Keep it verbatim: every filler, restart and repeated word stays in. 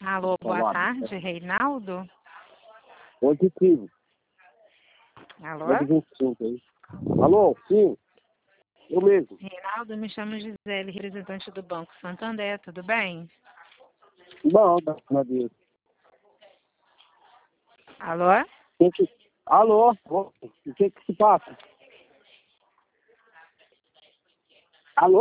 Alô, boa Olá. tarde, Reinaldo. Positivo. Alô? vinte e cinco aí. Alô, sim. Eu mesmo. Reinaldo, me chamo Gisele, representante do Banco Santander, tudo bem? Bom, graças a Deus. Alô? Quem que- Alô, o que que se passa? Alô?